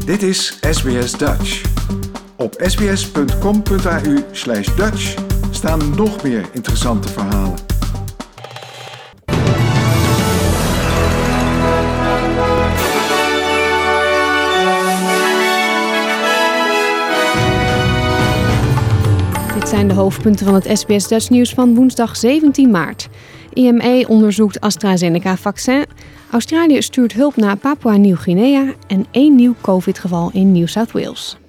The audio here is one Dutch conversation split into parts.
Dit is SBS Dutch. Op sbs.com.au/Dutch staan nog meer interessante verhalen. Dit zijn de hoofdpunten van het SBS Dutch nieuws van woensdag 17 maart. EMA onderzoekt AstraZeneca-vaccin. Australië stuurt hulp naar Papua-Nieuw-Guinea en 1 nieuw COVID-geval in New South Wales.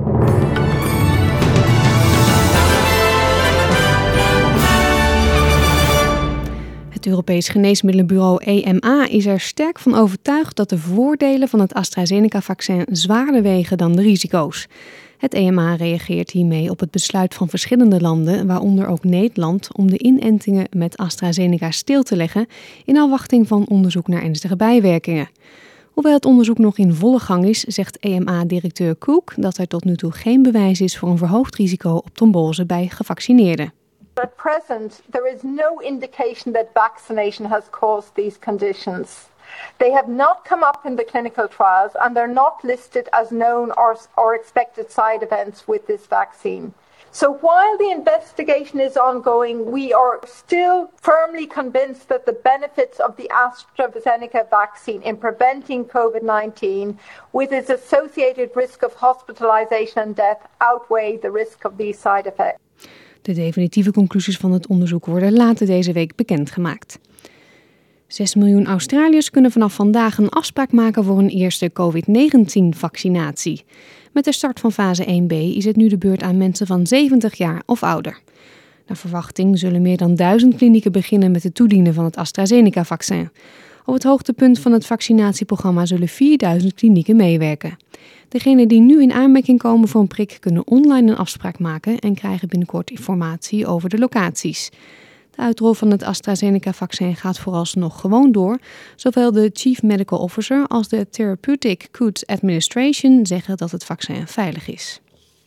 Het Europees Geneesmiddelenbureau EMA is er sterk van overtuigd dat de voordelen van het AstraZeneca-vaccin zwaarder wegen dan de risico's. Het EMA reageert hiermee op het besluit van verschillende landen, waaronder ook Nederland, om de inentingen met AstraZeneca stil te leggen in afwachting van onderzoek naar ernstige bijwerkingen. Hoewel het onderzoek nog in volle gang is, zegt EMA-directeur Cook dat er tot nu toe geen bewijs is voor een verhoogd risico op trombose bij gevaccineerden. At present, there is no indication that vaccination has caused these conditions. They have not come up in the clinical trials and they're not listed as known or expected side events with this vaccine. So while the investigation is ongoing, we are still firmly convinced that the benefits of the AstraZeneca vaccine in preventing COVID-19 with its associated risk of hospitalization and death outweigh the risk of these side effects. De definitieve conclusies van het onderzoek worden later deze week bekendgemaakt. 6 miljoen Australiërs kunnen vanaf vandaag een afspraak maken voor een eerste COVID-19-vaccinatie. Met de start van fase 1b is het nu de beurt aan mensen van 70 jaar of ouder. Naar verwachting zullen meer dan 1000 klinieken beginnen met het toedienen van het AstraZeneca-vaccin. Op het hoogtepunt van het vaccinatieprogramma zullen 4000 klinieken meewerken. Degenen die nu in aanmerking komen voor een prik kunnen online een afspraak maken en krijgen binnenkort informatie over de locaties. De uitrol van het AstraZeneca-vaccin gaat vooralsnog gewoon door. Zowel de Chief Medical Officer als de Therapeutic Goods Administration zeggen dat het vaccin veilig is.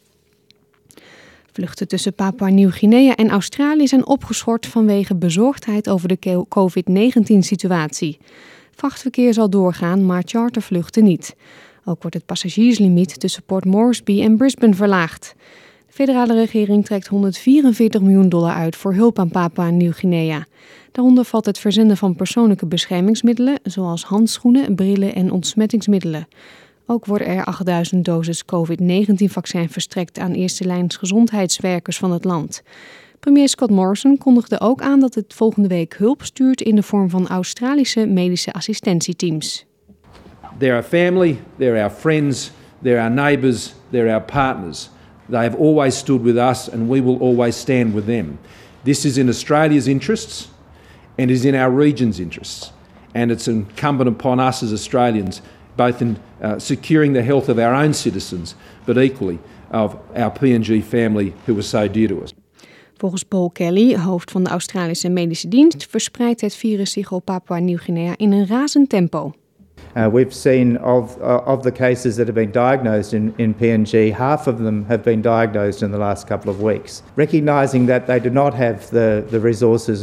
Vluchten tussen Papua-Nieuw-Guinea en Australië zijn opgeschort vanwege bezorgdheid over de COVID-19-situatie. Vrachtverkeer zal doorgaan, maar chartervluchten niet. Ook wordt het passagierslimiet tussen Port Moresby en Brisbane verlaagd. De federale regering trekt $144 miljoen uit voor hulp aan Papua-Nieuw-Guinea. Daaronder valt het verzenden van persoonlijke beschermingsmiddelen, zoals handschoenen, brillen en ontsmettingsmiddelen. Ook worden er 8000 doses COVID-19-vaccin verstrekt aan eerste lijns gezondheidswerkers van het land. Premier Scott Morrison kondigde ook aan dat het volgende week hulp stuurt in de vorm van Australische medische assistentieteams. They're our family, they're our friends, they're our neighbours, they're our partners. They have always stood with us and we will always stand with them. This is in Australia's interests and is in our region's interests. And it's incumbent upon us as Australians, both in securing the health of our own citizens, but equally of our PNG family who are so dear to us. Volgens Paul Kelly, hoofd van de Australische Medische Dienst, verspreidt het virus zich op Papua-Nieuw-Guinea in een razend tempo. We've seen of the cases that have been diagnosed in PNG, half of them have been diagnosed in the last couple of weeks. Recognizing that they do not have the resources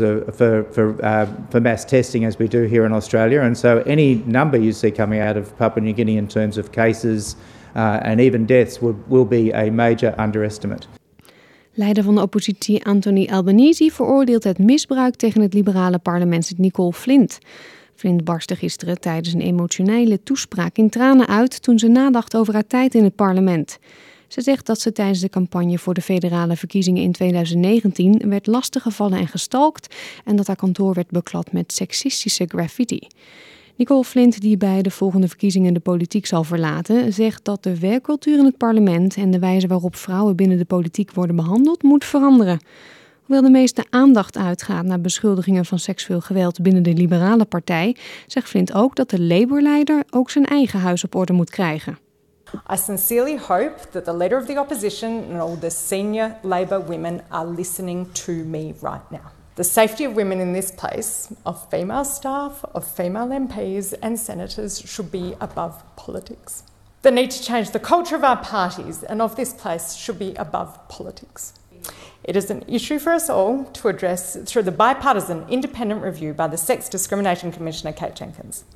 for mass testing as we do here in Australia, and so any number you see coming out of Papua New Guinea in terms of cases and even deaths will be a major underestimate. Leider van de oppositie Anthony Albanese veroordeelt het misbruik tegen het liberale parlementslid Nicole Flint. Flint barstte gisteren tijdens een emotionele toespraak in tranen uit toen ze nadacht over haar tijd in het parlement. Ze zegt dat ze tijdens de campagne voor de federale verkiezingen in 2019 werd lastiggevallen en gestalkt en dat haar kantoor werd beklad met seksistische graffiti. Nicole Flint, die bij de volgende verkiezingen de politiek zal verlaten, zegt dat de werkcultuur in het parlement en de wijze waarop vrouwen binnen de politiek worden behandeld moet veranderen. Hoewel de meeste aandacht uitgaat naar beschuldigingen van seksueel geweld binnen de liberale partij, zegt Flint ook dat de Labour-leider ook zijn eigen huis op orde moet krijgen. I sincerely hope that the Leader of the Opposition and all the senior Labor women are listening to me right now. The safety of women in this place, of female staff, of female MPs and senators should be above politics. The need to change the culture of our parties and of this place should be above politics. It is an issue for us all to address through the bipartisan independent review by the Sex Discrimination Commissioner Kate Jenkins.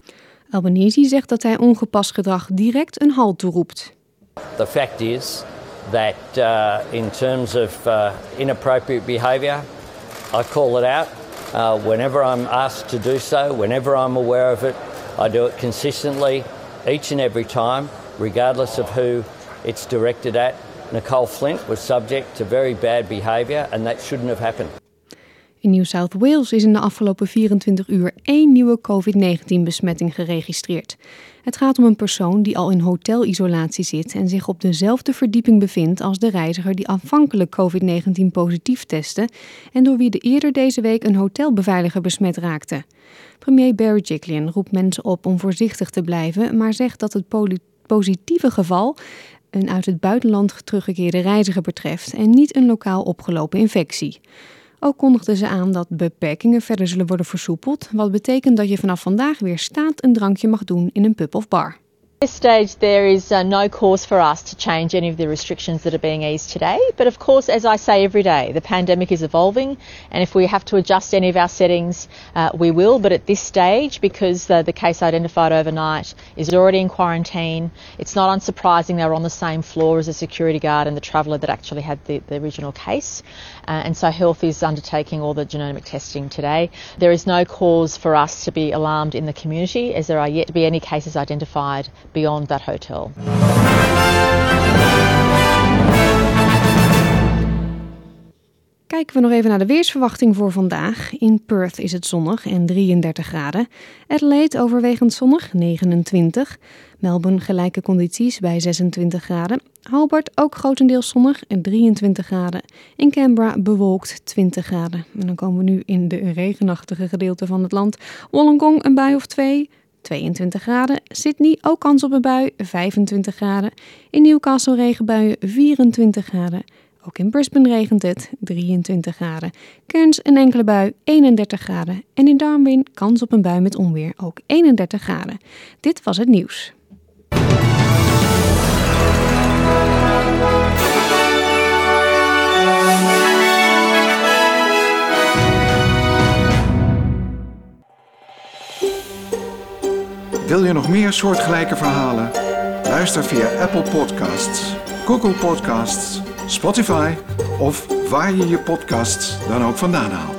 Albanese zegt dat hij ongepast gedrag direct een halt toeroept. The fact is that in terms of inappropriate behaviour, I call it out whenever I'm asked to do so, whenever I'm aware of it. I do it consistently, each and every time, regardless of who it's directed at. Nicole Flint was subject to very bad behaviour and that shouldn't have happened. In New South Wales is in de afgelopen 24 uur 1 nieuwe COVID-19-besmetting geregistreerd. Het gaat om een persoon die al in hotelisolatie zit en zich op dezelfde verdieping bevindt als de reiziger die aanvankelijk COVID-19 positief testte en door wie eerder deze week een hotelbeveiliger besmet raakte. Premier Barry Giglien roept mensen op om voorzichtig te blijven, maar zegt dat het positieve geval een uit het buitenland teruggekeerde reiziger betreft en niet een lokaal opgelopen infectie. Ook kondigden ze aan dat beperkingen verder zullen worden versoepeld, wat betekent dat je vanaf vandaag weer staand een drankje mag doen in een pub of bar. At this stage there is no cause for us to change any of the restrictions that are being eased today, but of course, as I say every day, the pandemic is evolving and if we have to adjust any of our settings we will, but at this stage, because the case identified overnight is already in quarantine, it's not unsurprising they were on the same floor as the security guard and the traveller that actually had the original case, and so health is undertaking all the genomic testing today. There is no cause for us to be alarmed in the community as there are yet to be any cases identified beyond that hotel. Kijken we nog even naar de weersverwachting voor vandaag. In Perth is het zonnig en 33 graden. Adelaide overwegend zonnig, 29. Melbourne gelijke condities bij 26 graden. Hobart ook grotendeels zonnig en 23 graden. In Canberra bewolkt 20 graden. En dan komen we nu in de regenachtige gedeelte van het land. Wollongong een bui of 2, 22 graden. Sydney ook kans op een bui, 25 graden. In Newcastle regenbuien, 24 graden. Ook in Brisbane regent het, 23 graden. Cairns een enkele bui, 31 graden. En in Darwin kans op een bui met onweer, ook 31 graden. Dit was het nieuws. Wil je nog meer soortgelijke verhalen? Luister via Apple Podcasts, Google Podcasts, Spotify of waar je je podcasts dan ook vandaan haalt.